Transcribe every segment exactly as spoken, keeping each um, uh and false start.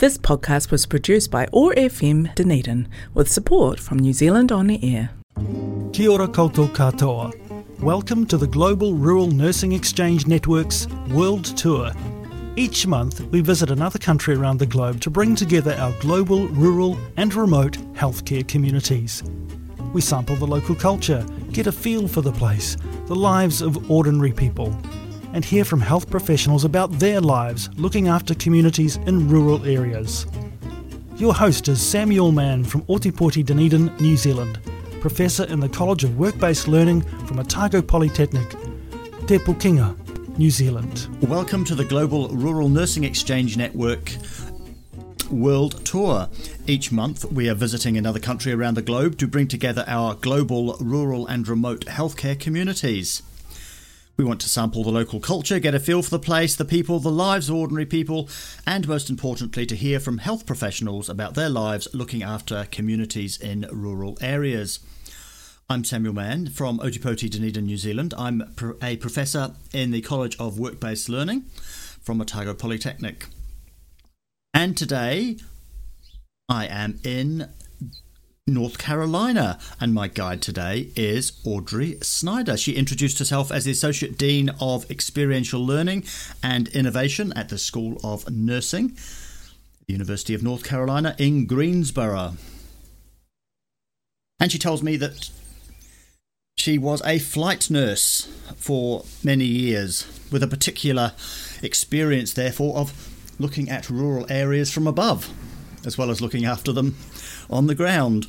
This podcast was produced by O A R F M Dunedin with support from New Zealand On the Air. Kia ora koutou katoa. Welcome to the Global Rural Nursing Exchange Network's World Tour. Each month we visit another country around the globe to bring together our global, rural and remote healthcare communities. We sample the local culture, get a feel for the place, the lives of ordinary people, and hear from health professionals about their lives looking after communities in rural areas. Your host is Samuel Mann from Ōtepoti, Dunedin, New Zealand, Professor in the College of Work-Based Learning from Otago Polytechnic, Te Pukenga, New Zealand. Welcome to the Global Rural Nursing Exchange Network World Tour. Each month we are visiting another country around the globe to bring together our global, rural and remote healthcare communities. We want to sample the local culture, get a feel for the place, the people, the lives of ordinary people, and most importantly to hear from health professionals about their lives looking after communities in rural areas. I'm Samuel Mann from Ōtepoti, Dunedin, New Zealand. I'm a professor in the College of Work-Based Learning from Otago Polytechnic. And today I am in North Carolina, and my guide today is Audrey Snyder. She introduced herself as the Associate Dean of Experiential Learning and Innovation at the School of Nursing, University of North Carolina in Greensboro. And she tells me that she was a flight nurse for many years, with a particular experience, therefore, of looking at rural areas from above, as well as looking after them on the ground.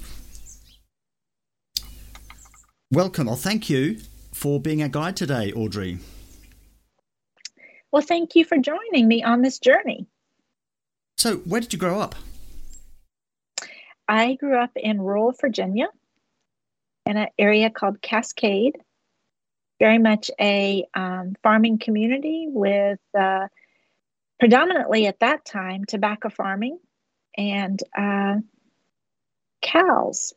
Welcome, or thank you for being our guide today, Audrey. Well, thank you for joining me on this journey. So, where did you grow up? I grew up in rural Virginia, in an area called Cascade, very much a um, farming community with uh, predominantly at that time tobacco farming and uh, cows.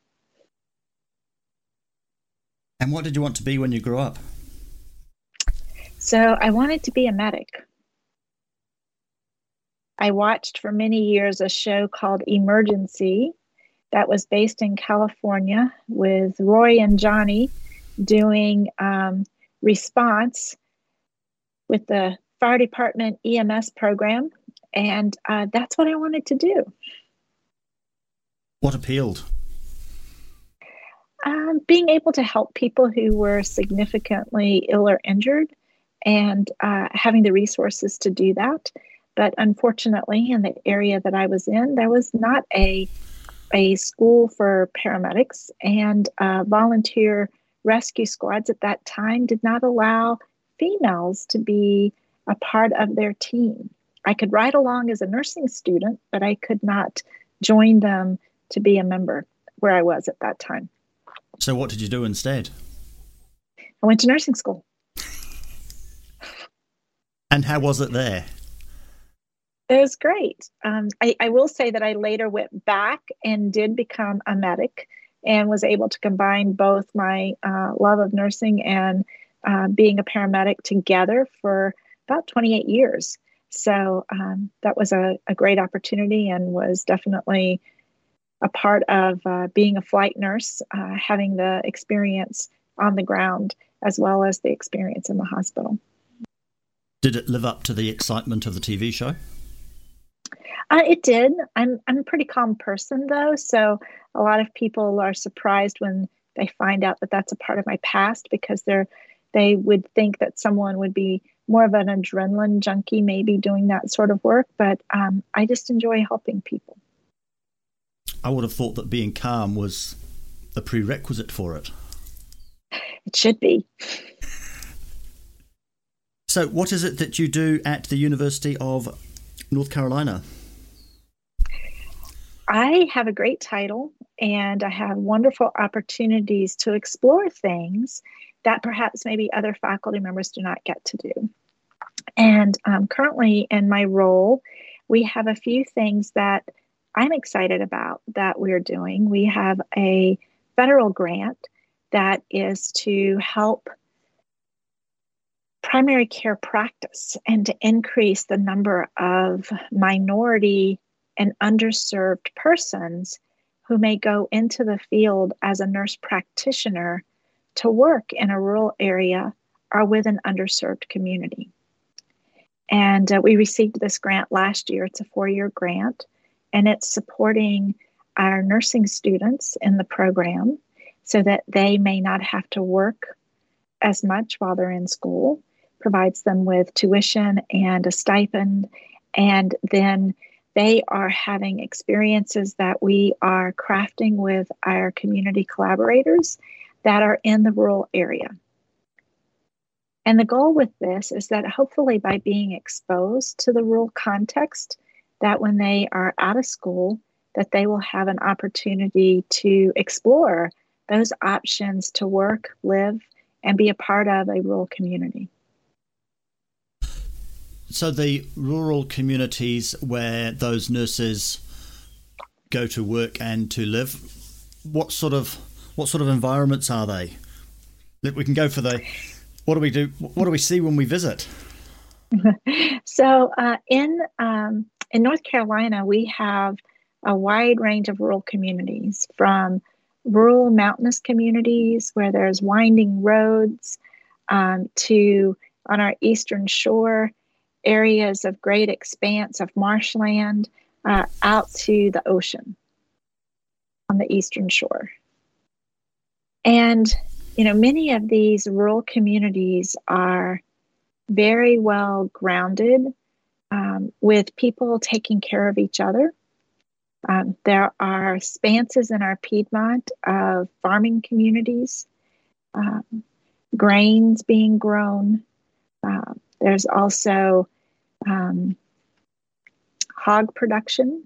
And what did you want to be when you grew up? So I wanted to be a medic. I watched for many years a show called Emergency that was based in California with Roy and Johnny doing um, response with the fire department E M S program. And uh, that's what I wanted to do. What appealed? Um, being able to help people who were significantly ill or injured and uh, having the resources to do that. But unfortunately, in the area that I was in, there was not a, a school for paramedics, and uh, volunteer rescue squads at that time did not allow females to be a part of their team. I could ride along as a nursing student, but I could not join them to be a member where I was at that time. So what did you do instead? I went to nursing school. And how was it there? It was great. Um, I, I will say that I later went back and did become a medic and was able to combine both my uh, love of nursing and uh, being a paramedic together for about twenty-eight years. So um, that was a, a great opportunity and was definitely a part of uh, being a flight nurse, uh, having the experience on the ground as well as the experience in the hospital. Did it live up to the excitement of the T V show? Uh, it did. I'm I'm a pretty calm person, though, so a lot of people are surprised when they find out that that's a part of my past, because they're they would think that someone would be more of an adrenaline junkie, maybe doing that sort of work. But um, I just enjoy helping people. I would have thought that being calm was a prerequisite for it. It should be. So what is it that you do at the University of North Carolina? I have a great title, and I have wonderful opportunities to explore things that perhaps maybe other faculty members do not get to do. And um, currently in my role, we have a few things that I'm excited about that we're doing. We have a federal grant that is to help primary care practice and to increase the number of minority and underserved persons who may go into the field as a nurse practitioner to work in a rural area or with an underserved community. And uh, we received this grant last year. It's a four-year grant, and it's supporting our nursing students in the program so that they may not have to work as much while they're in school, provides them with tuition and a stipend, and then they are having experiences that we are crafting with our community collaborators that are in the rural area. And the goal with this is that hopefully by being exposed to the rural context, that when they are out of school, that they will have an opportunity to explore those options to work, live, and be a part of a rural community. So the rural communities where those nurses go to work and to live, what sort of what sort of environments are they? That we can go for the what do we do? What do we see when we visit? So uh, in um, in North Carolina, we have a wide range of rural communities, from rural mountainous communities where there's winding roads um, to on our eastern shore, areas of great expanse of marshland uh, out to the ocean on the eastern shore. And, you know, many of these rural communities are very well grounded um, with people taking care of each other. Um, there are spanses in our Piedmont of farming communities, um, grains being grown. Uh, there's also um, hog production,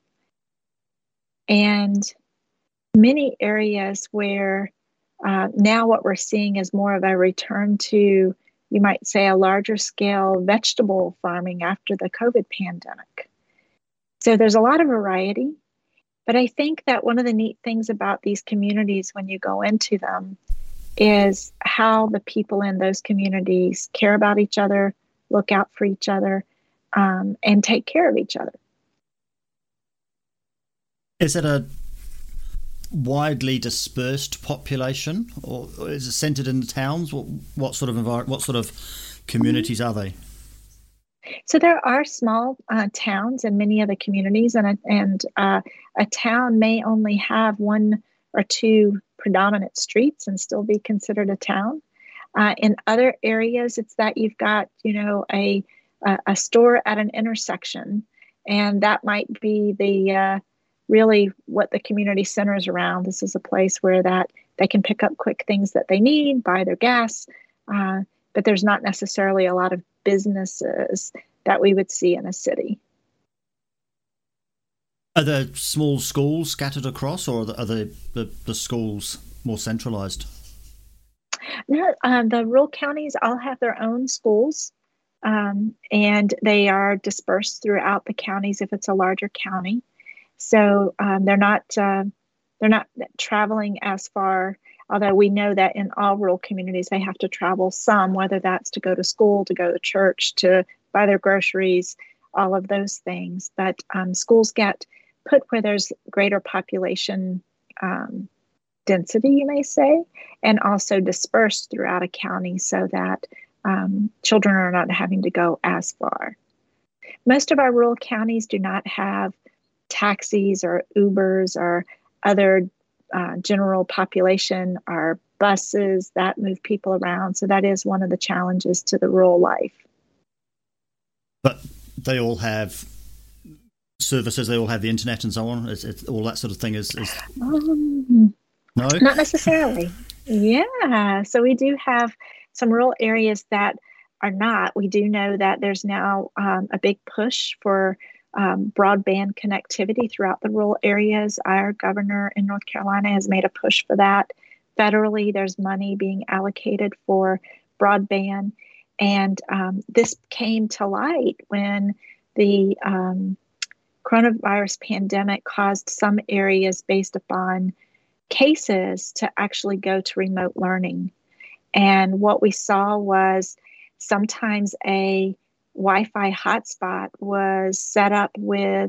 and many areas where uh, now what we're seeing is more of a return to, you might say, a larger scale vegetable farming after the COVID pandemic. So there's a lot of variety, but I think that one of the neat things about these communities when you go into them is how the people in those communities care about each other, look out for each other, um, and take care of each other. Is it a widely dispersed population, or is it centered in the towns? What, what sort of environment, what sort of communities are they? So there are small uh, towns in many of the communities, and a, and uh, a town may only have one or two predominant streets and still be considered a town. Uh, in other areas, it's that you've got, you know, a a, a store at an intersection, and that might be the uh, really what the community centers around. This is a place where that they can pick up quick things that they need, buy their gas, uh, but there's not necessarily a lot of businesses that we would see in a city. Are there small schools scattered across, or are the, are the, the, the schools more centralized? No, uh, the rural counties all have their own schools, um, and they are dispersed throughout the counties if it's a larger county. So um, they're not uh, they're not traveling as far. Although we know that in all rural communities they have to travel some, whether that's to go to school, to go to church, to buy their groceries, all of those things. But um, schools get put where there's greater population um, density, you may say, and also dispersed throughout a county so that um, children are not having to go as far. Most of our rural counties do not have taxis or Ubers or other uh, general population or buses that move people around. So that is one of the challenges to the rural life. But they all have services, they all have the internet and so on. It's, it's, all that sort of thing is... is... Um, no? Not necessarily. Yeah. So we do have some rural areas that are not. We do know that there's now um, a big push for Um, broadband connectivity throughout the rural areas. Our governor in North Carolina has made a push for that. Federally, there's money being allocated for broadband. And um, this came to light when the um, coronavirus pandemic caused some areas based upon cases to actually go to remote learning. And what we saw was sometimes a Wi-Fi hotspot was set up with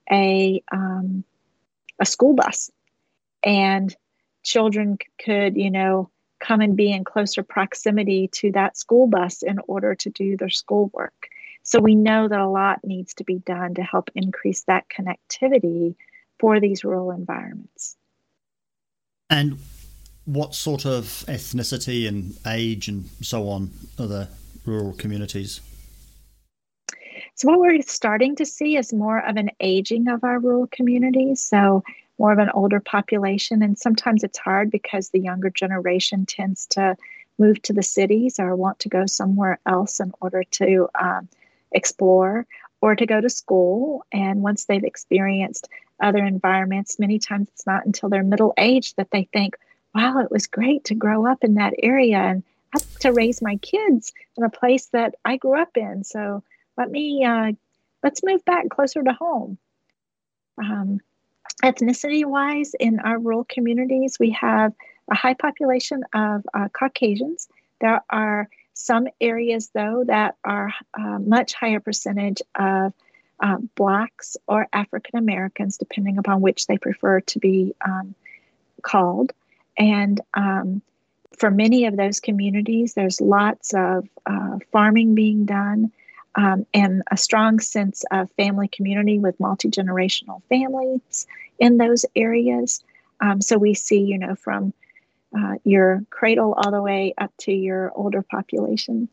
a um, a school bus, and children could, you know, come and be in closer proximity to that school bus in order to do their schoolwork. So we know that a lot needs to be done to help increase that connectivity for these rural environments. And what sort of ethnicity and age and so on are the rural communities? So what we're starting to see is more of an aging of our rural communities. So more of an older population. And sometimes it's hard because the younger generation tends to move to the cities or want to go somewhere else in order to um, explore or to go to school. And once they've experienced other environments, many times it's not until they're middle aged that they think, wow, it was great to grow up in that area, and I'd like to raise my kids in a place that I grew up in. So let me, uh, let's move back closer to home. Um, Ethnicity-wise, in our rural communities, we have a high population of uh, Caucasians. There are some areas, though, that are a much higher percentage of uh, Blacks or African Americans, depending upon which they prefer to be um, called. And um, for many of those communities, there's lots of uh, farming being done. Um, and a strong sense of family community with multi-generational families in those areas. Um, so we see, you know, from uh, your cradle all the way up to your older population.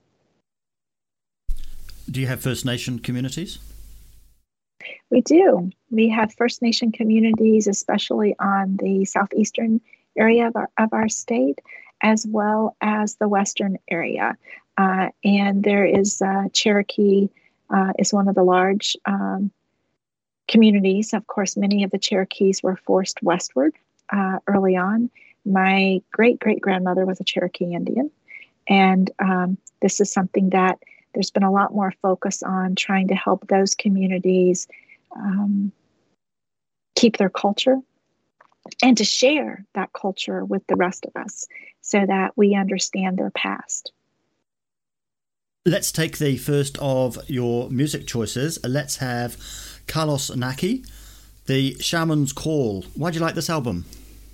Do you have First Nation communities? We do. We have First Nation communities, especially on the southeastern area of our, of our state, as well as the western area. Uh, and there is uh, Cherokee uh, is one of the large um, communities. Of course, many of the Cherokees were forced westward uh, early on. My great-great-grandmother was a Cherokee Indian. And um, this is something that there's been a lot more focus on trying to help those communities um, keep their culture and to share that culture with the rest of us so that we understand their past. Let's take the first of your music choices. Let's have Carlos Naki, The Shaman's Call. Why do you like this album?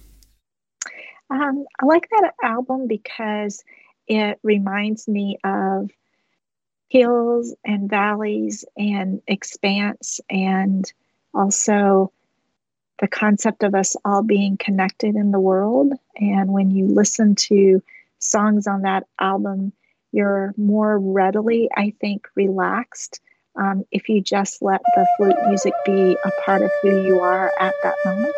Um, I like that album because it reminds me of hills and valleys and expanse, and also the concept of us all being connected in the world. And when you listen to songs on that album, you're more readily, I think, relaxed um, if you just let the flute music be a part of who you are at that moment.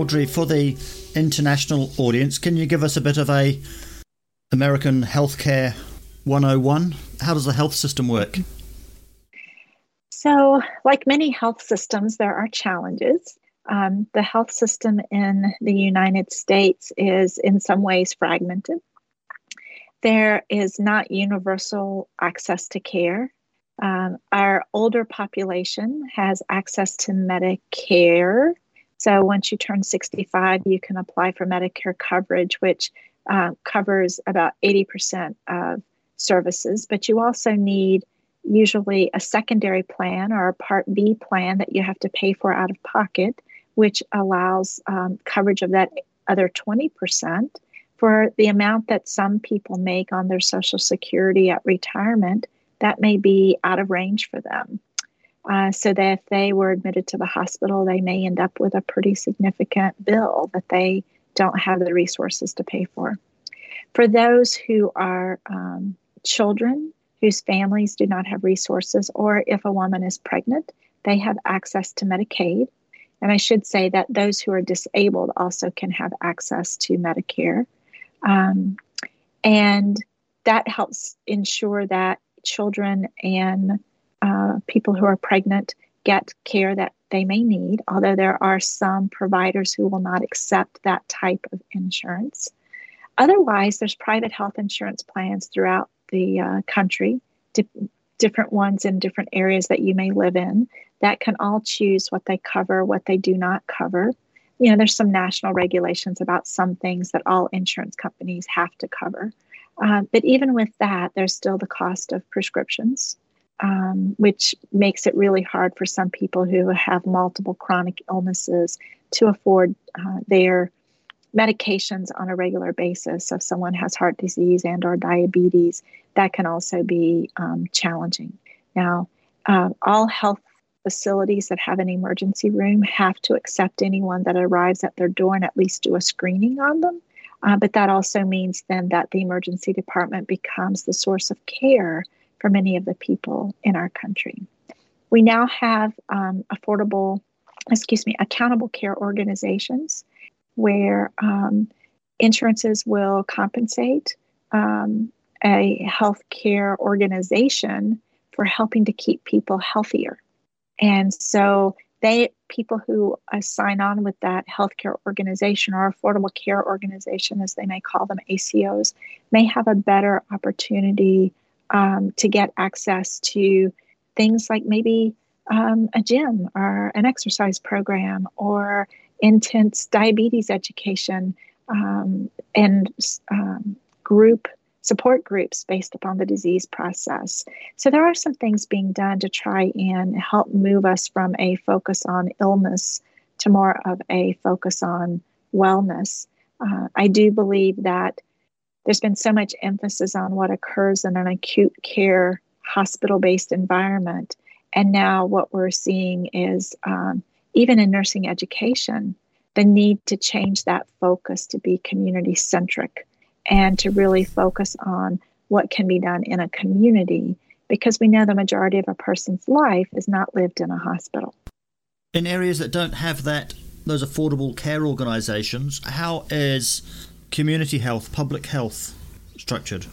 Audrey, for the international audience, can you give us a bit of a American Healthcare one oh one? How does the health system work? So, like many health systems, there are challenges. Um, the health system in the United States is in some ways fragmented. There is not universal access to care. Um, our older population has access to Medicare. So once you turn sixty-five, you can apply for Medicare coverage, which uh, covers about eighty percent of services. But you also need usually a secondary plan or a Part B plan that you have to pay for out of pocket, which allows um, coverage of that other twenty percent for the amount that some people make on their Social Security at retirement. That may be out of range for them. Uh, so that if they were admitted to the hospital, they may end up with a pretty significant bill that they don't have the resources to pay for. For those who are um, children whose families do not have resources, or if a woman is pregnant, they have access to Medicaid. And I should say that those who are disabled also can have access to Medicare. Um, and that helps ensure that children and uh, people who are pregnant get care that they may need, although there are some providers who will not accept that type of insurance. Otherwise, there's private health insurance plans throughout the uh, country, di- different ones in different areas that you may live in, that can all choose what they cover, what they do not cover. You know, there's some national regulations about some things that all insurance companies have to cover. Uh, but even with that, there's still the cost of prescriptions, um, which makes it really hard for some people who have multiple chronic illnesses to afford uh, their medications on a regular basis. So if someone has heart disease and or diabetes, that can also be um, challenging. Now, uh, all health facilities that have an emergency room have to accept anyone that arrives at their door and at least do a screening on them. Uh, but that also means then that the emergency department becomes the source of care for many of the people in our country. We now have um, affordable, excuse me, accountable care organizations where um, insurances will compensate um, a healthcare organization for helping to keep people healthier. And so they people who uh, sign on with that healthcare organization or affordable care organization, as they may call them, A C Os, may have a better opportunity um, to get access to things like maybe um, a gym or an exercise program or intense diabetes education um, and um, group support groups based upon the disease process. So there are some things being done to try and help move us from a focus on illness to more of a focus on wellness. Uh, I do believe that there's been so much emphasis on what occurs in an acute care hospital-based environment. And now what we're seeing is um, even in nursing education, the need to change that focus to be community-centric and to really focus on what can be done in a community, because we know the majority of a person's life is not lived in a hospital. In areas that don't have that, those affordable care organisations, how is community health, public health structured?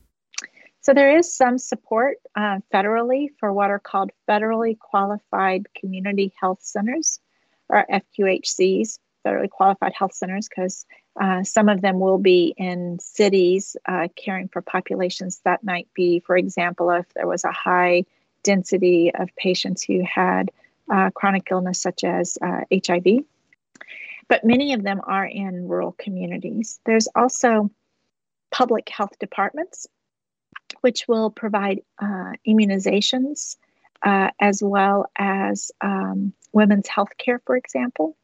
So there is some support uh, federally for what are called federally qualified community health centers, or F Q H Cs, federally qualified health centers, because Uh, some of them will be in cities uh, caring for populations that might be, for example, if there was a high density of patients who had uh, chronic illness such as uh, H I V. But many of them are in rural communities. There's also public health departments, which will provide uh, immunizations uh, as well as um, women's health care, for example,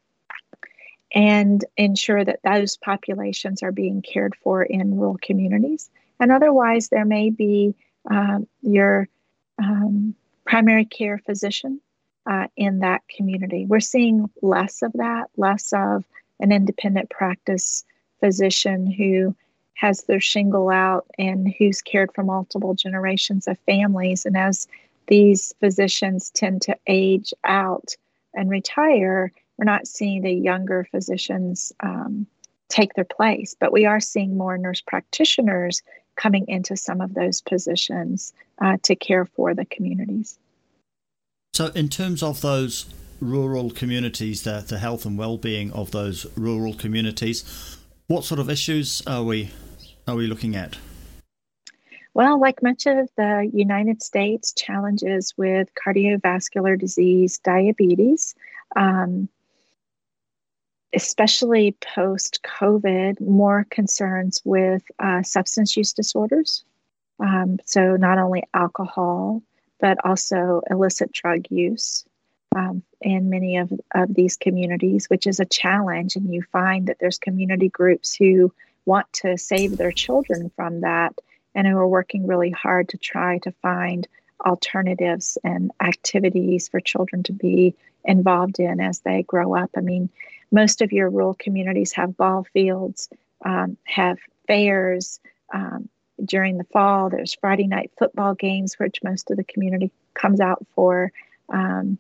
and ensure that those populations are being cared for in rural communities. And otherwise, there may be um, your um, primary care physician uh, in that community. We're seeing less of that, less of an independent practice physician who has their shingle out and who's cared for multiple generations of families. And as these physicians tend to age out and retire, we're not seeing the younger physicians um, take their place, but we are seeing more nurse practitioners coming into some of those positions uh, to care for the communities. So in terms of those rural communities, the, the health and well-being of those rural communities, what sort of issues are we are we looking at? Well, like much of the United States, challenges with cardiovascular disease, diabetes, um, especially post-COVID, more concerns with uh, substance use disorders. Um, so not only alcohol, but also illicit drug use um, in many of, of these communities, which is a challenge. And you find that there's community groups who want to save their children from that and who are working really hard to try to find alternatives and activities for children to be involved in as they grow up. I mean, most of your rural communities have ball fields, um, have fairs. Um, during the fall, there's Friday night football games, which most of the community comes out for. Um,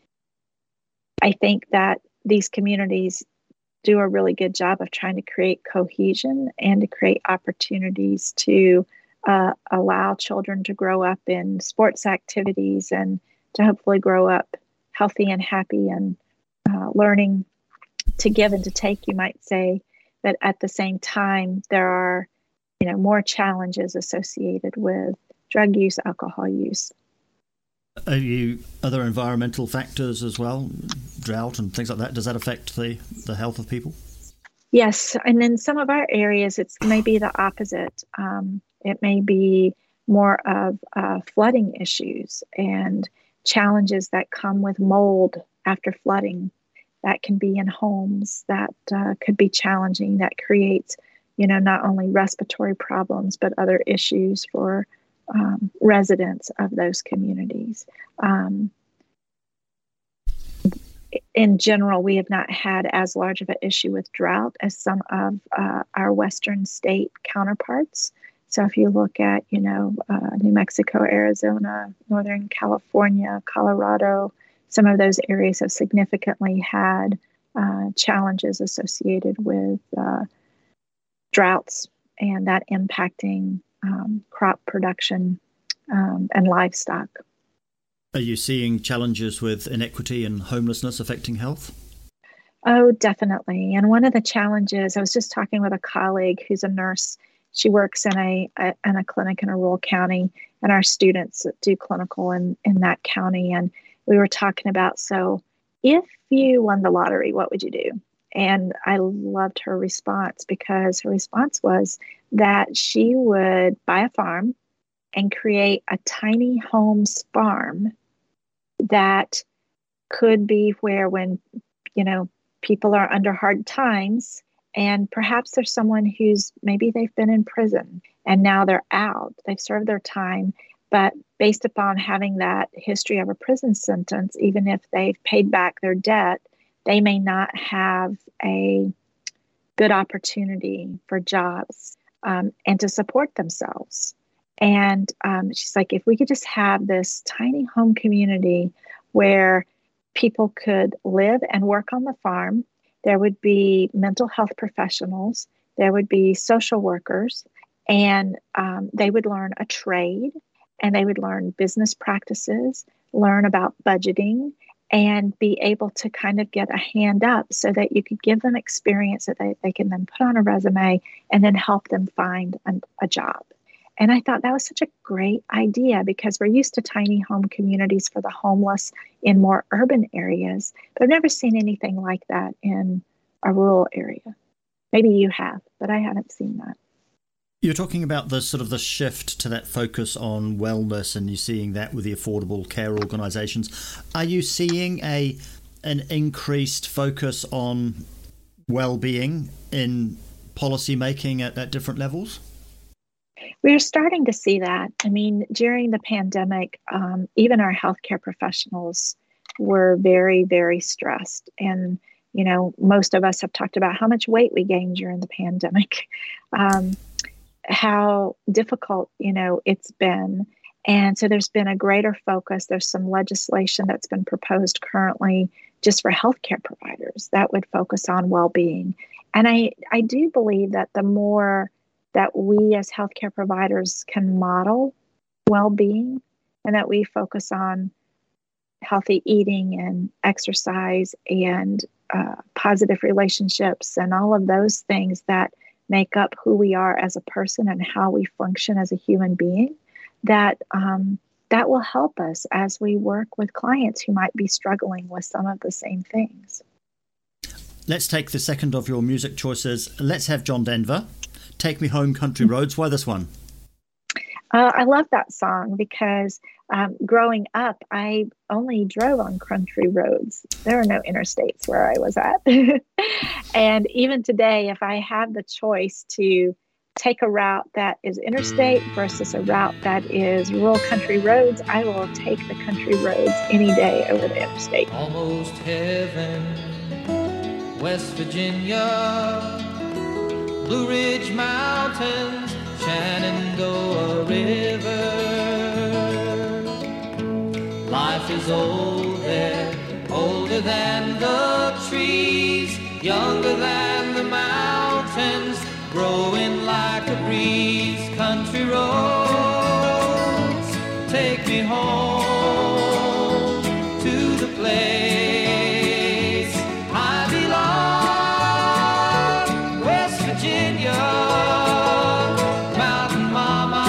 I think that these communities do a really good job of trying to create cohesion and to create opportunities to uh, allow children to grow up in sports activities and to hopefully grow up healthy and happy and uh, learning to give and to take, you might say. But at the same time, there are, you know, more challenges associated with drug use, alcohol use. Are you other environmental factors as well, drought and things like that? Does that affect the, the health of people? Yes, and in some of our areas, it's maybe the opposite. Um, it may be more of uh, flooding issues and challenges that come with mold after flooding. That can be in homes. That uh, could be challenging. That creates, you know, not only respiratory problems but other issues for Um, residents of those communities. Um, in general, we have not had as large of an issue with drought as some of uh, our western state counterparts. So if you look at, you know, uh, New Mexico, Arizona, Northern California, Colorado, some of those areas have significantly had uh, challenges associated with uh, droughts and that impacting Um, crop production um, and livestock. Are you seeing challenges with inequity and homelessness affecting health? Oh, definitely. And one of the challenges, I was just talking with a colleague who's a nurse. She works in a, a in a clinic in a rural county, and our students do clinical in, in that county. And we were talking about, so if you won the lottery, what would you do? And I loved her response, because her response was that she would buy a farm and create a tiny homes farm that could be where, when, you know, people are under hard times, and perhaps there's someone who's maybe they've been in prison and now they're out, they've served their time, but based upon having that history of a prison sentence, even if they've paid back their debt, they may not have a good opportunity for jobs um, and to support themselves. And um, she's like, if we could just have this tiny home community where people could live and work on the farm, there would be mental health professionals, there would be social workers, and um, they would learn a trade, and they would learn business practices, learn about budgeting, and be able to kind of get a hand up so that you could give them experience that they, they can then put on a resume and then help them find a, a job. And I thought that was such a great idea, because we're used to tiny home communities for the homeless in more urban areas, but I've never seen anything like that in a rural area. Maybe you have, but I haven't seen that. You're talking about the sort of the shift to that focus on wellness, and you're seeing that with the affordable care organisations. Are you seeing a an increased focus on well-being in policy making at, at different levels? We're starting to see that. I mean, during the pandemic, um, even our healthcare professionals were very, very stressed. And, you know, most of us have talked about how much weight we gained during the pandemic. Um, how difficult, you know, it's been. And so there's been a greater focus. There's some legislation that's been proposed currently just for healthcare providers that would focus on well-being. And I, I do believe that the more that we as healthcare providers can model well-being and that we focus on healthy eating and exercise and uh, positive relationships and all of those things that make up who we are as a person and how we function as a human being, that um, that will help us as we work with clients who might be struggling with some of the same things. Let's take the second of your music choices. Let's have John Denver, Take Me Home, Country Roads. Why this one? Uh, I love that song because um, growing up, I only drove on country roads. There are no interstates where I was at. And even today, if I have the choice to take a route that is interstate versus a route that is rural country roads, I will take the country roads any day over the interstate. Almost heaven, West Virginia, Blue Ridge Mountains, Shenandoah River. Life is old there, older than the trees, younger than the mountains, growing like a breeze. Country roads, take me home to the place I belong. West Virginia, Mountain Mama,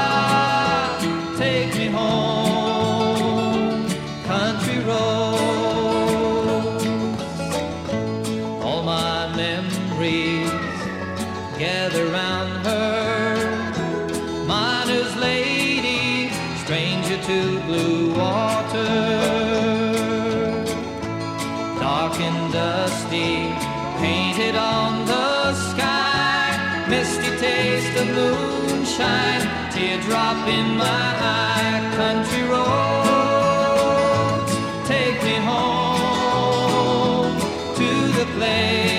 take me home. Country roads, all my memories gather round her, miner's lady, stranger to blue water. Dark and dusty, painted on the sky, misty taste of moonshine, teardrop in my eye. Country roads, take me home to the place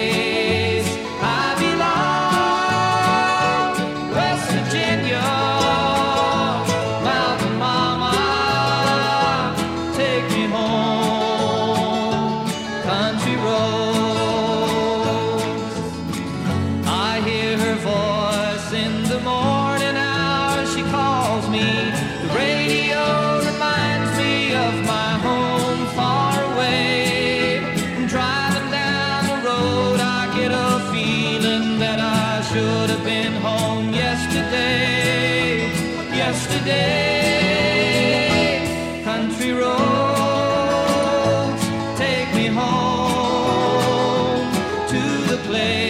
yesterday. Country roads, take me home to the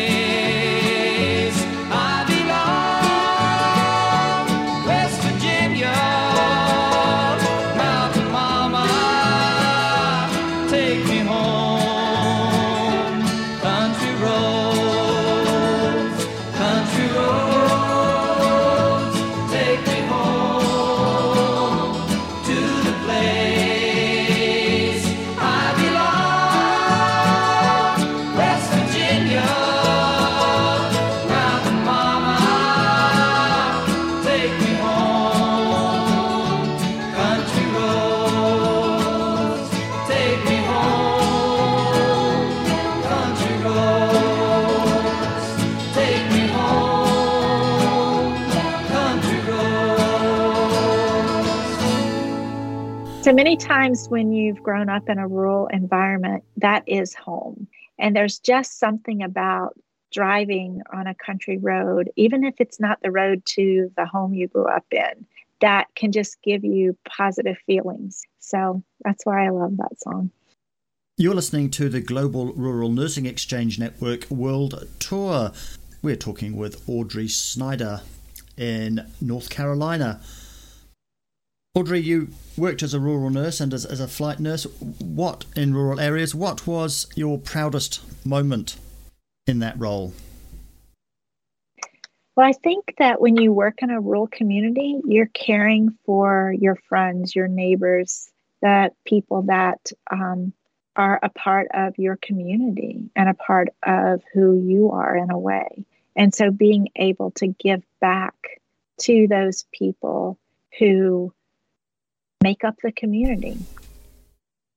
place I belong. West Virginia, Mountain Mama, take me home. Country roads, country roads. So many times when you've grown up in a rural environment, that is home. And there's just something about driving on a country road, even if it's not the road to the home you grew up in, that can just give you positive feelings. So that's why I love that song. You're listening to the Global Rural Nursing Exchange Network World Tour. We're talking with Audrey Snyder in North Carolina. Audrey, you worked as a rural nurse and as, as a flight nurse. What, in rural areas, what was your proudest moment in that role? Well, I think that when you work in a rural community, you're caring for your friends, your neighbors, the people that um, are a part of your community and a part of who you are in a way. And so being able to give back to those people who make up the community.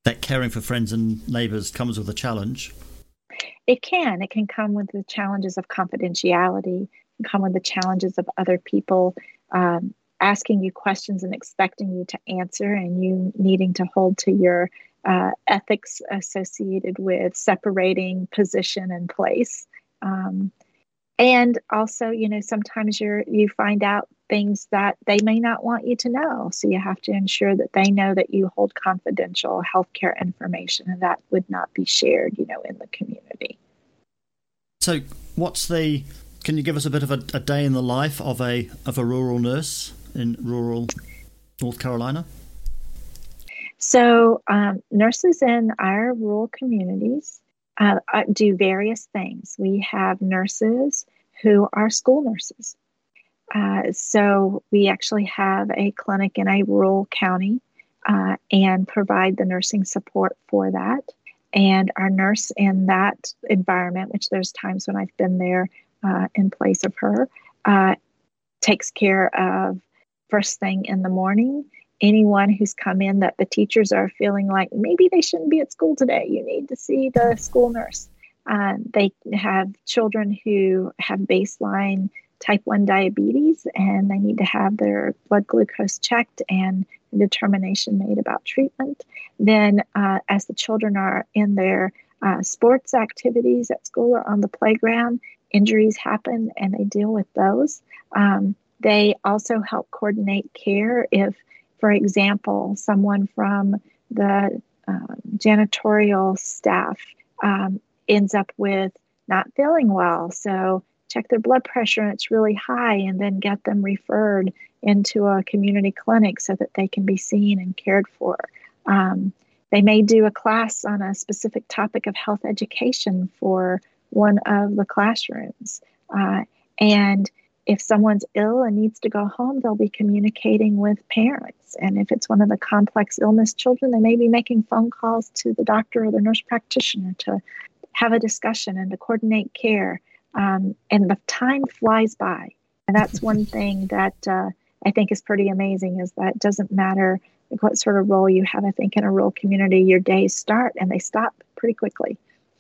that caring for friends and neighbours comes with a challenge. It can. It can come with the challenges of confidentiality, it can come with the challenges of other people um, asking you questions and expecting you to answer, and you needing to hold to your uh, ethics associated with separating position and place. Um, and also, you know, sometimes you're you find out things that they may not want you to know. So you have to ensure that they know that you hold confidential healthcare information, and that would not be shared, you know, in the community. So what's the, can you give us a bit of a, a day in the life of a of a rural nurse in rural North Carolina? So um, nurses in our rural communities uh, do various things. We have nurses who are school nurses. Uh, so we actually have a clinic in a rural county uh, and provide the nursing support for that. And our nurse in that environment, which there's times when I've been there uh, in place of her, uh, takes care of first thing in the morning. Anyone who's come in that the teachers are feeling like maybe they shouldn't be at school today, you need to see the school nurse. Uh, they have children who have baseline type one diabetes, and they need to have their blood glucose checked and a determination made about treatment. Then uh, as the children are in their uh, sports activities at school or on the playground, injuries happen and they deal with those. Um, they also help coordinate care if, for example, someone from the um, janitorial staff um, ends up with not feeling well. So check their blood pressure and it's really high, and then get them referred into a community clinic so that they can be seen and cared for. Um, they may do a class on a specific topic of health education for one of the classrooms. Uh, and if someone's ill and needs to go home, they'll be communicating with parents. And if it's one of the complex illness children, they may be making phone calls to the doctor or the nurse practitioner to have a discussion and to coordinate care. Um, and the time flies by. And that's one thing that uh, I think is pretty amazing, is that it doesn't matter like what sort of role you have. I think in a rural community, your days start and they stop pretty quickly.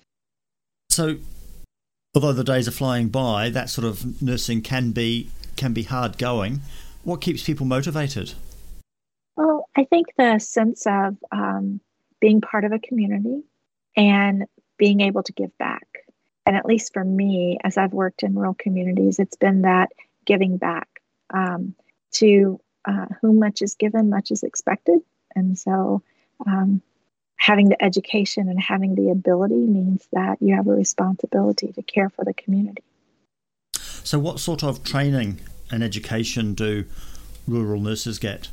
So although the days are flying by, that sort of nursing can be can be hard going. What keeps people motivated? Well, I think the sense of um, being part of a community and being able to give back. And at least for me, as I've worked in rural communities, it's been that giving back. Um, to uh, whom much is given, much is expected. And so um, having the education and having the ability means that you have a responsibility to care for the community. So what sort of training and education do rural nurses get?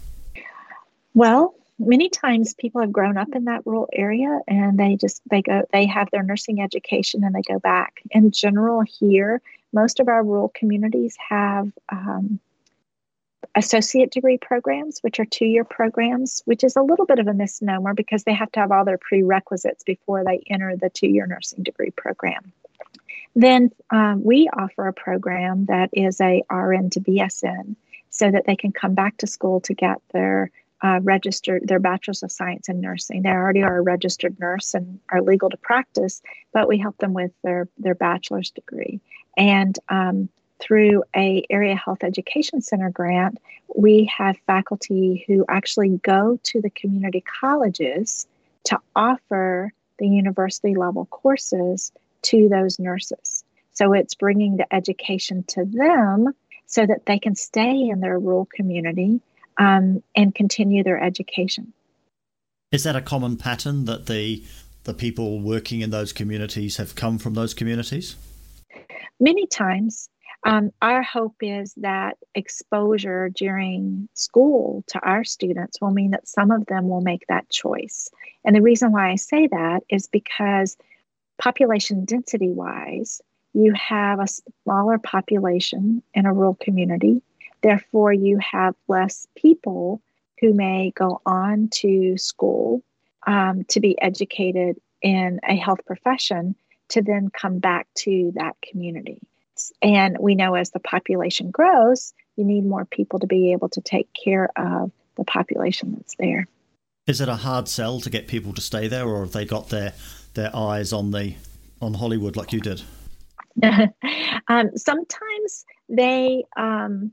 Well, many times people have grown up in that rural area and they just, they go, they have their nursing education and they go back. In general here, most of our rural communities have um, associate degree programs, which are two-year programs, which is a little bit of a misnomer because they have to have all their prerequisites before they enter the two-year nursing degree program. Then um, we offer a program that is a R N to B S N so that they can come back to school to get their uh, registered, their Bachelor's of Science in Nursing. They already are a registered nurse and are legal to practice, but we help them with their, their bachelor's degree. And um, through a area health education center grant, we have faculty who actually go to the community colleges to offer the university level courses to those nurses. So it's bringing the education to them so that they can stay in their rural community um, and continue their education. Is that a common pattern that the the people working in those communities have come from those communities? Many times. Um, our hope is that exposure during school to our students will mean that some of them will make that choice. And the reason why I say that is because population density wise, you have a smaller population in a rural community. Therefore, you have less people who may go on to school um, to be educated in a health profession to then come back to that community. And we know as the population grows, you need more people to be able to take care of the population that's there. Is it a hard sell to get people to stay there, or have they got their their eyes on the on Hollywood like you did? um, sometimes they um,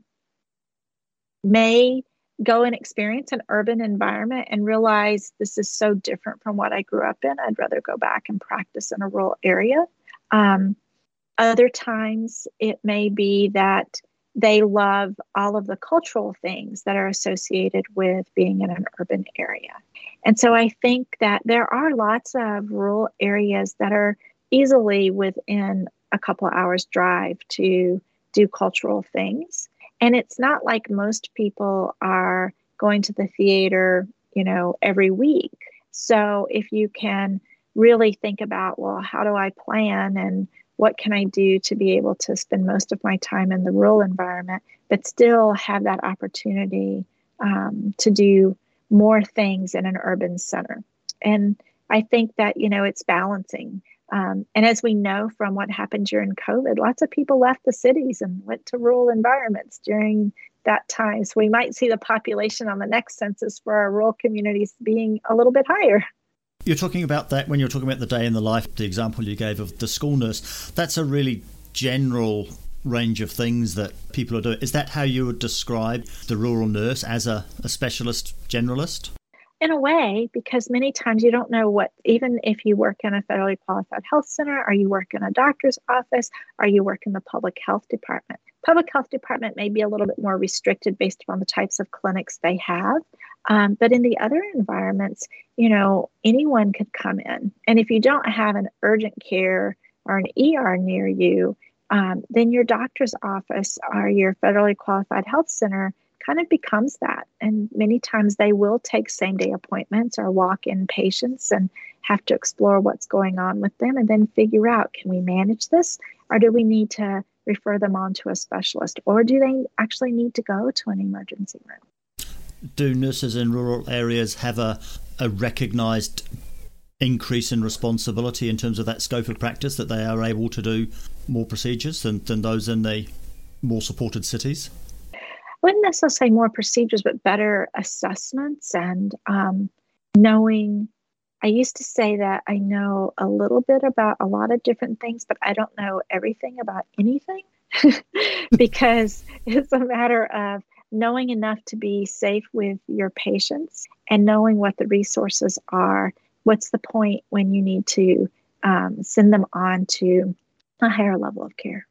may go and experience an urban environment and realize this is so different from what I grew up in. I'd rather go back and practice in a rural area. Um, other times it may be that they love all of the cultural things that are associated with being in an urban area. And so I think that there are lots of rural areas that are easily within a couple of hours drive to do cultural things. And it's not like most people are going to the theater, you know, every week. So if you can really think about, well, how do I plan and what can I do to be able to spend most of my time in the rural environment, but still have that opportunity um, to do more things in an urban center. And I think that, you know, it's balancing. Um, and as we know from what happened during COVID, lots of people left the cities and went to rural environments during that time. So we might see the population on the next census for our rural communities being a little bit higher. You're talking about that when you're talking about the day in the life, the example you gave of the school nurse. That's a really general range of things that people are doing. Is that how you would describe the rural nurse, as a, a specialist generalist? In a way, because many times you don't know what, even if you work in a federally qualified health center, or you work in a doctor's office, or you work in the public health department. Public health department may be a little bit more restricted based upon the types of clinics they have. Um, but in the other environments, you know, anyone could come in. And if you don't have an urgent care or an E R near you, um, then your doctor's office or your federally qualified health center kind of becomes that. And many times they will take same day appointments or walk in patients and have to explore what's going on with them and then figure out, can we manage this, or do we need to refer them on to a specialist, or do they actually need to go to an emergency room? Do nurses in rural areas have a, a recognised increase in responsibility in terms of that scope of practice, that they are able to do more procedures than, than those in the more supported cities? I wouldn't necessarily say more procedures, but better assessments and um, knowing. I used to say that I know a little bit about a lot of different things, but I don't know everything about anything because it's a matter of knowing enough to be safe with your patients and knowing what the resources are. What's the point when you need to um, send them on to a higher level of care?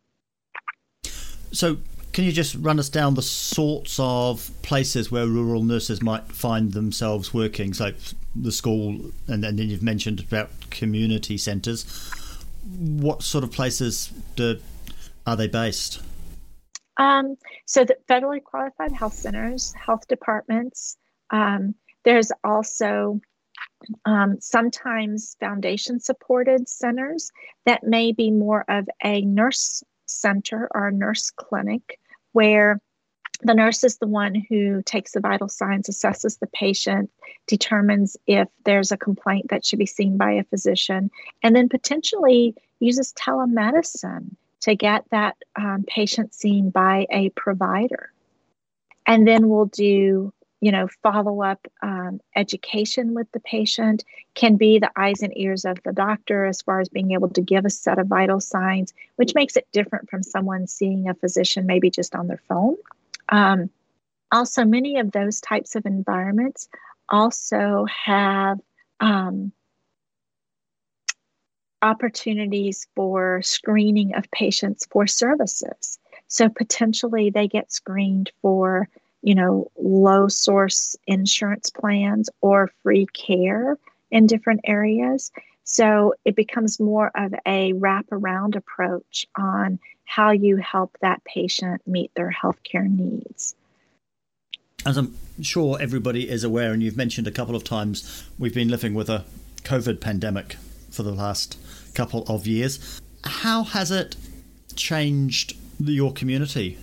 So can you just run us down the sorts of places where rural nurses might find themselves working? So the school, and then you've mentioned about community centres. What sort of places do, are they based? Um, so the federally qualified health centers, health departments. Um, there's also um, sometimes foundation supported centers that may be more of a nurse center or a nurse clinic, where the nurse is the one who takes the vital signs, assesses the patient, determines if there's a complaint that should be seen by a physician, and then potentially uses telemedicine to get that um, patient seen by a provider. And then we'll do, you know, follow-up um, education with the patient, can be the eyes and ears of the doctor as far as being able to give a set of vital signs, which makes it different from someone seeing a physician maybe just on their phone. Um, also, many of those types of environments also have um, opportunities for screening of patients for services. So potentially they get screened for, you know, low source insurance plans or free care in different areas. So it becomes more of a wraparound approach on how you help that patient meet their healthcare needs. As I'm sure everybody is aware, and you've mentioned a couple of times, we've been living with a COVID pandemic for the last couple of years. How has it changed your community?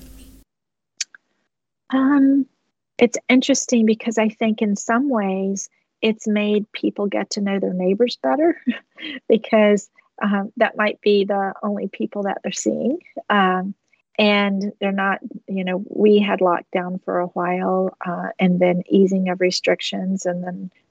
Um, it's interesting because I think in some ways it's made people get to know their neighbors better because um, that might be the only people that they're seeing. Um, and they're not, you know, we had lockdown for a while uh, and then easing of restrictions and then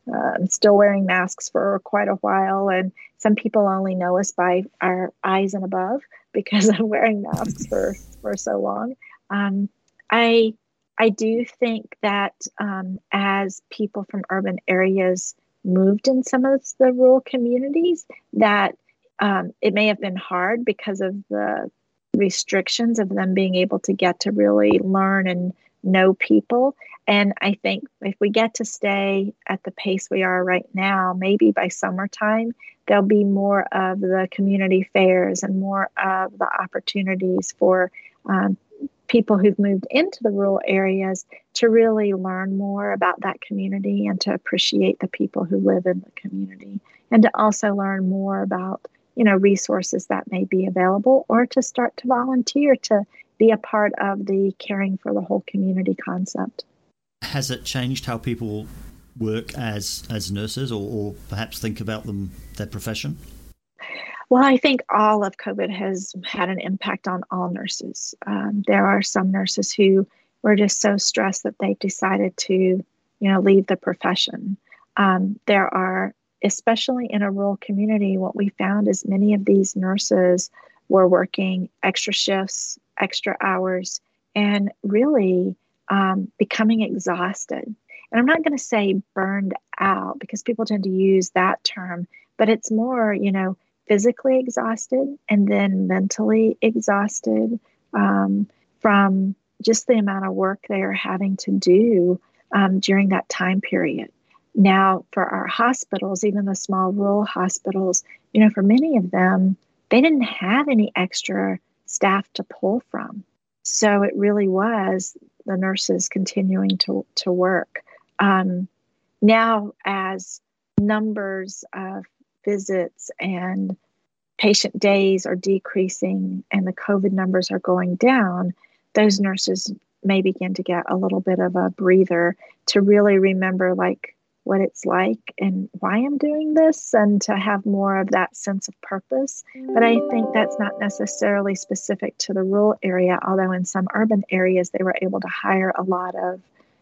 uh, I'm still wearing masks for quite a while, and some people only know us by our eyes and above because of wearing masks for, for so long. Um, I I do think that um, as people from urban areas moved in some of the rural communities, that um, it may have been hard because of the restrictions of them being able to get to really learn and know people. And I think if we get to stay at the pace we are right now, maybe by summertime, there'll be more of the community fairs and more of the opportunities for um, people who've moved into the rural areas to really learn more about that community and to appreciate the people who live in the community, and to also learn more about, you know, resources that may be available, or to start to volunteer to be a part of the caring for the whole community concept. Has it changed how people work as as nurses, or, or perhaps think about them, their profession? Well, I think all of COVID has had an impact on all nurses. Um, there are some nurses who were just so stressed that they decided to, you know, leave the profession. Um, there are, especially in a rural community, what we found is many of these nurses were working extra shifts, extra hours, and really um, becoming exhausted. And I'm not going to say burned out, because people tend to use that term, but it's more, you know, physically exhausted and then mentally exhausted um, from just the amount of work they are having to do um, during that time period. Now, for our hospitals, even the small rural hospitals, you know, for many of them, they didn't have any extra staff to pull from. So it really was the nurses continuing to, to work. Um, now, as numbers of visits and patient days are decreasing and the COVID numbers are going down, those nurses may begin to get a little bit of a breather to really remember like what it's like and why I'm doing this, and to have more of that sense of purpose. But I think that's not necessarily specific to the rural area, although in some urban areas they were able to hire a lot of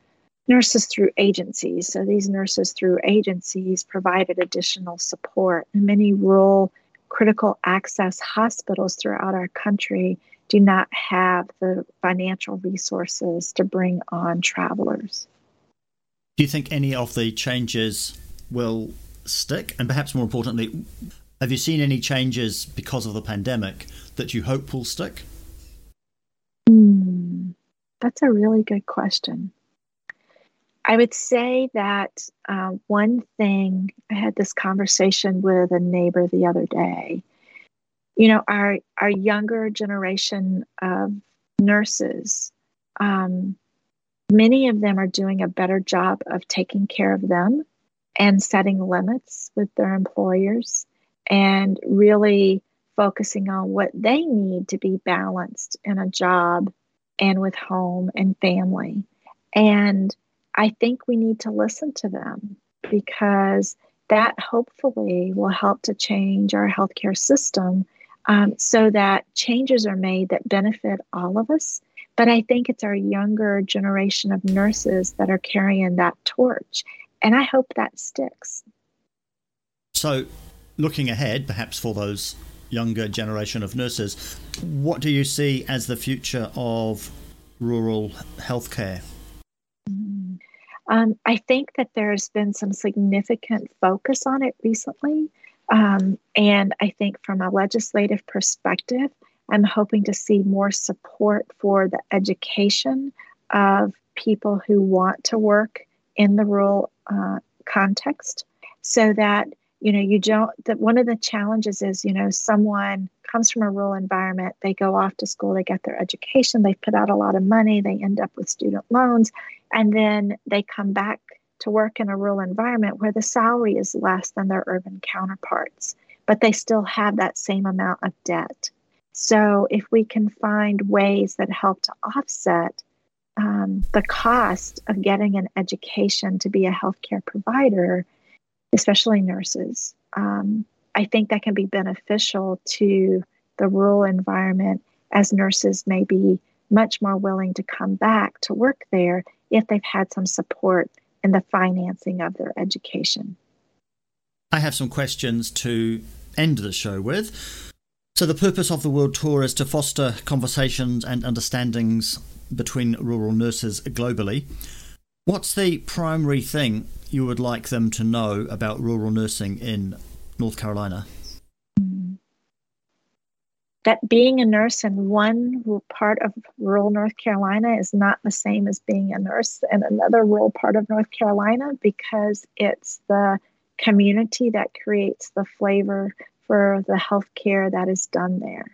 nurses through agencies. So these nurses through agencies provided additional support. And many rural critical access hospitals throughout our country do not have the financial resources to bring on travelers. Do you think any of the changes will stick? And perhaps more importantly, have you seen any changes because of the pandemic that you hope will stick? Hmm, that's a really good question. I would say that uh, one thing, I had this conversation with a neighbor the other day. You know, our, our younger generation of nurses, um, many of them are doing a better job of taking care of them and setting limits with their employers and really focusing on what they need to be balanced in a job and with home and family. And I think we need to listen to them, because that hopefully will help to change our healthcare system um, so that changes are made that benefit all of us. But I think it's our younger generation of nurses that are carrying that torch. And I hope that sticks. So looking ahead, perhaps for those younger generation of nurses, what do you see as the future of rural healthcare? Um, I think that there's been some significant focus on it recently. Um, and I think from a legislative perspective, I'm hoping to see more support for the education of people who want to work in the rural uh, context, so that, you know, you don't, that one of the challenges is, you know, someone comes from a rural environment, they go off to school, they get their education, they put out a lot of money, they end up with student loans, and then they come back to work in a rural environment where the salary is less than their urban counterparts, but they still have that same amount of debt. So if we can find ways that help to offset um, the cost of getting an education to be a healthcare provider, especially nurses, um, I think that can be beneficial to the rural environment, as nurses may be much more willing to come back to work there if they've had some support in the financing of their education. I have some questions to end the show with. So the purpose of the World Tour is to foster conversations and understandings between rural nurses globally. What's the primary thing you would like them to know about rural nursing in North Carolina? That being a nurse in one part of rural North Carolina is not the same as being a nurse in another rural part of North Carolina, because it's the community that creates the flavor for the health care that is done there.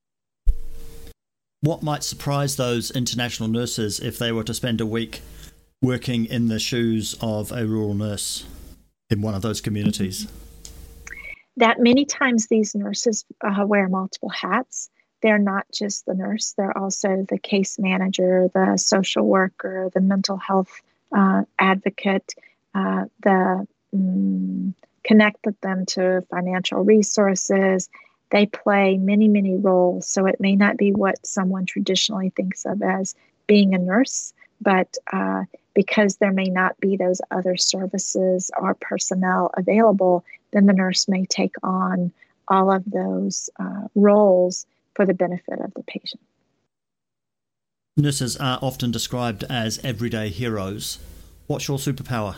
What might surprise those international nurses if they were to spend a week working in the shoes of a rural nurse in one of those communities? That many times these nurses uh, wear multiple hats. They're not just the nurse, they're also the case manager, the social worker, the mental health uh, advocate, uh, the mm, connected them to financial resources. They play many, many roles. So it may not be what someone traditionally thinks of as being a nurse, but uh, because there may not be those other services or personnel available, then the nurse may take on all of those uh, roles for the benefit of the patient. Nurses are often described as everyday heroes. What's your superpower?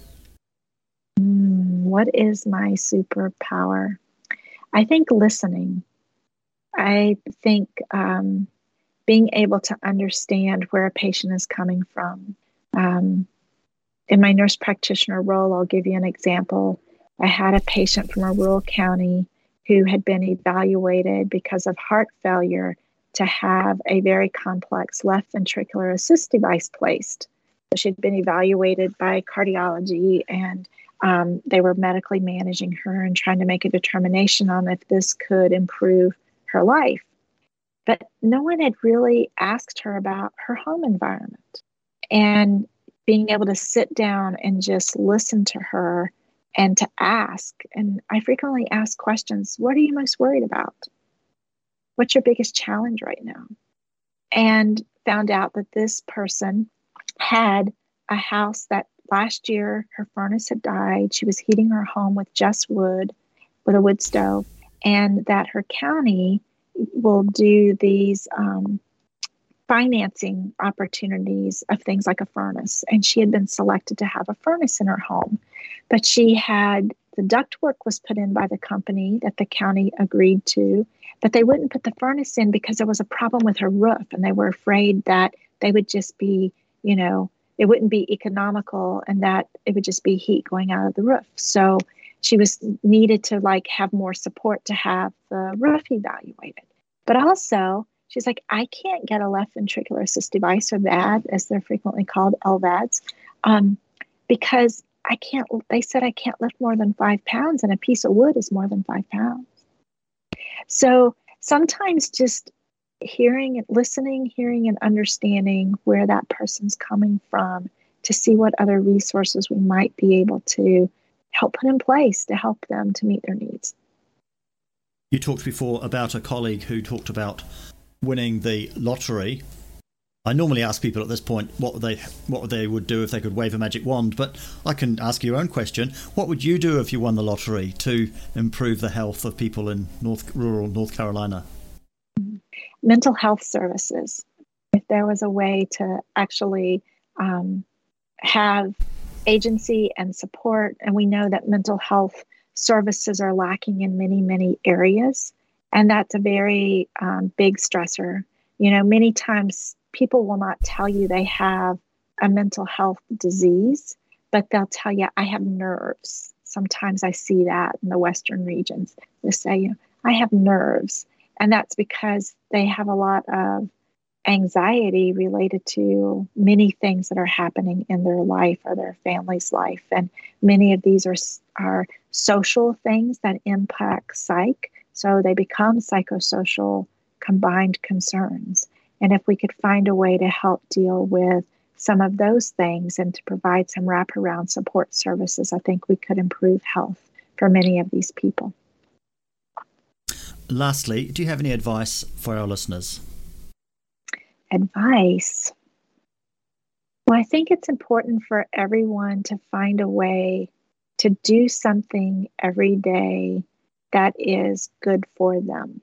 Mm, what is my superpower? I think listening. I think um, being able to understand where a patient is coming from. Um, in my nurse practitioner role, I'll give you an example. I had a patient from a rural county who had been evaluated because of heart failure to have a very complex left ventricular assist device placed. She'd been evaluated by cardiology, and um, they were medically managing her and trying to make a determination on if this could improve her life. But no one had really asked her about her home environment. And being able to sit down and just listen to her and to ask, and I frequently ask questions, what are you most worried about? What's your biggest challenge right now? And found out that this person had a house that last year her furnace had died. She was heating her home with just wood, with a wood stove, and that her county will do these um, financing opportunities of things like a furnace. And she had been selected to have a furnace in her home, but she had, the ductwork was put in by the company that the county agreed to, but they wouldn't put the furnace in because there was a problem with her roof. And they were afraid that they would just be, you know, it wouldn't be economical and that it would just be heat going out of the roof. So she was needed to like have more support to have the roof evaluated. But also, she's like, I can't get a left ventricular assist device, or V A D, as they're frequently called, L V A Ds, um, because I can't, they said I can't lift more than five pounds, and a piece of wood is more than five pounds. So sometimes just hearing and listening, hearing and understanding where that person's coming from to see what other resources we might be able to help put in place to help them to meet their needs. You talked before about a colleague who talked about winning the lottery. I normally ask people at this point what they what they would do if they could wave a magic wand, but I can ask your own question. What would you do if you won the lottery to improve the health of people in North rural North Carolina? Mental health services. If there was a way to actually um, have agency and support, and we know that mental health services are lacking in many, many areas, and that's a very um, big stressor. You know, many times people will not tell you they have a mental health disease, but they'll tell you, I have nerves. Sometimes I see that in the Western regions. They say, you know, I have nerves. And that's because they have a lot of anxiety related to many things that are happening in their life or their family's life. And many of these are, are social things that impact psych. So they become psychosocial combined concerns. And if we could find a way to help deal with some of those things and to provide some wraparound support services, I think we could improve health for many of these people. Lastly, do you have any advice for our listeners? Advice. Well, I think it's important for everyone to find a way to do something every day that is good for them.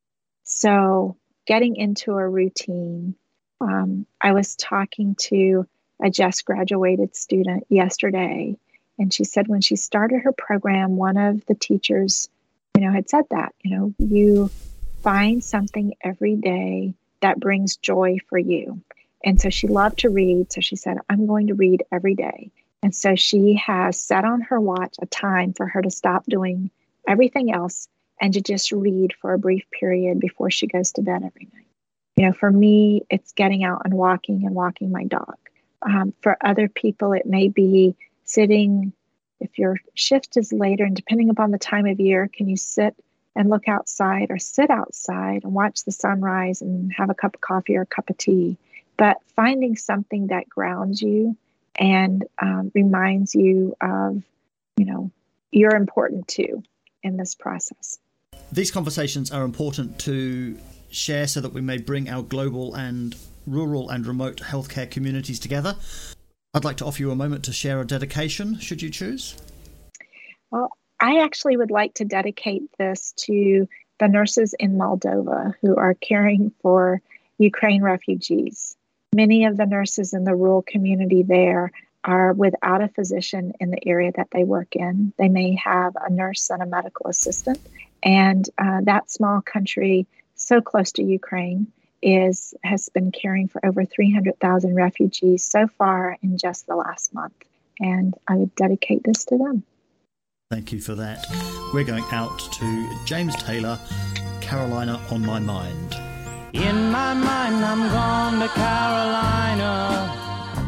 So getting into a routine. Um, I was talking to a just graduated student yesterday, and she said when she started her program, one of the teachers, you know, had said that, you know, you find something every day that brings joy for you. And so she loved to read. So she said, I'm going to read every day. And so she has set on her watch a time for her to stop doing everything else and to just read for a brief period before she goes to bed every night. You know, for me, it's getting out and walking and walking my dog. Um, for other people, it may be sitting, if your shift is later, and depending upon the time of year, can you sit and look outside or sit outside and watch the sunrise and have a cup of coffee or a cup of tea? But finding something that grounds you and um, reminds you of, you know, you're important too in this process. These conversations are important to share so that we may bring our global and rural and remote healthcare communities together. I'd like to offer you a moment to share a dedication, should you choose. Well, I actually would like to dedicate this to the nurses in Moldova who are caring for Ukraine refugees. Many of the nurses in the rural community there are without a physician in the area that they work in. They may have a nurse and a medical assistant. And uh, that small country, so close to Ukraine, is has been caring for over three hundred thousand refugees so far in just the last month. And I would dedicate this to them. Thank you for that. We're going out to James Taylor, Carolina on My Mind. In my mind, I'm gone to Carolina.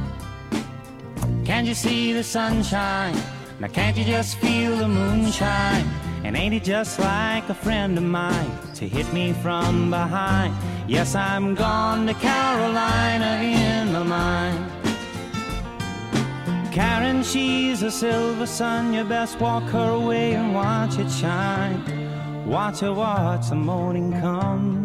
Can't you see the sunshine? Now can't you just feel the moonshine? And ain't it just like a friend of mine to hit me from behind? Yes, I'm gone to Carolina in my mind. Karen, she's a silver sun. You best walk her way and watch it shine. Watch her watch the morning come.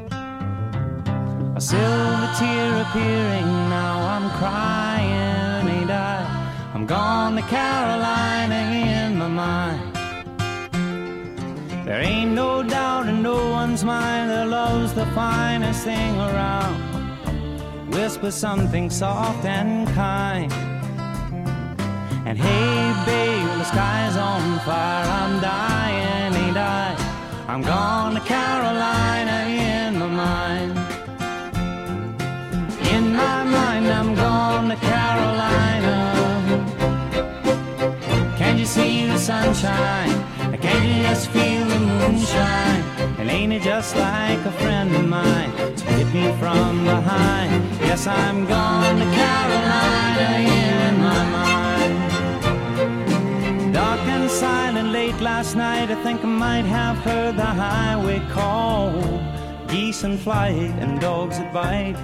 A silver tear appearing, now I'm crying, ain't I? I'm gone to Carolina in my mind. There ain't no doubt in no one's mind that love's the finest thing around. Whisper something soft and kind. And hey babe, the sky's on fire, I'm dying, ain't I? I'm gone to Carolina in my mind. In my mind, I'm gone to Carolina. Can't you see the sunshine? Can't you just feel the moonshine? And ain't it just like a friend of mine to hit me from behind? Yes, I'm gone to Carolina in my mind. Dark and silent late last night, I think I might have heard the highway call. Geese in flight and dogs that bite.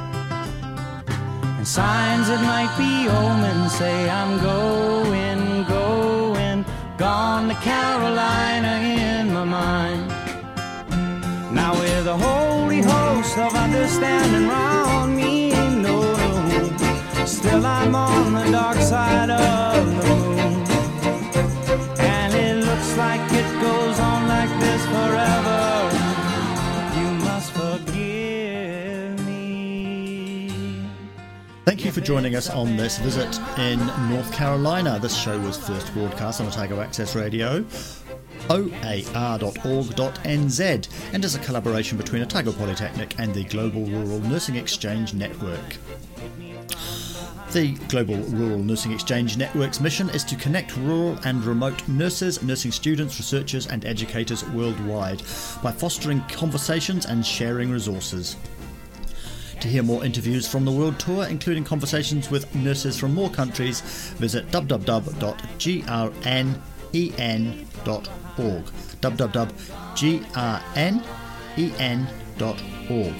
And signs that might be omens say I'm going, going, gone to Carolina in my mind. Now with a holy host of understanding round me, no, no, still I'm on the dark side of the moon. And it looks like it goes on like this forever. You must forgive me. Thank you for joining us on this visit in North Carolina. This show was first broadcast on Otago Access Radio, O A R dot org dot N Z, and is a collaboration between Otago Polytechnic and the Global Rural Nursing Exchange Network. The Global Rural Nursing Exchange Network's mission is to connect rural and remote nurses, nursing students, researchers and educators worldwide by fostering conversations and sharing resources. To hear more interviews from the World Tour, including conversations with nurses from more countries, visit w w w dot g r n e n dot org. w w w dot g r n e n dot org.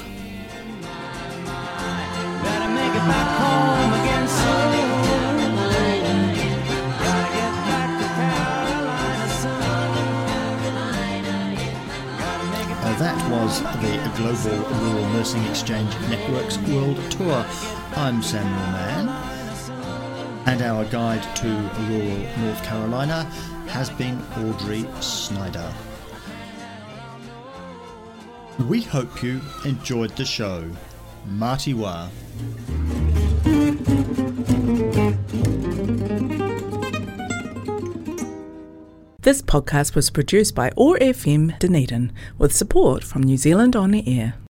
Better make it back home again soon. Gotta get back to Carolina soon. Uh, that was the Global Rural Nursing Exchange Network's World Tour. I'm Samuel Mann, and our guide to rural North Carolina has been Audrey Snyder. We hope you enjoyed the show. Mati wa. This podcast was produced by O A R F M Dunedin with support from New Zealand On the Air.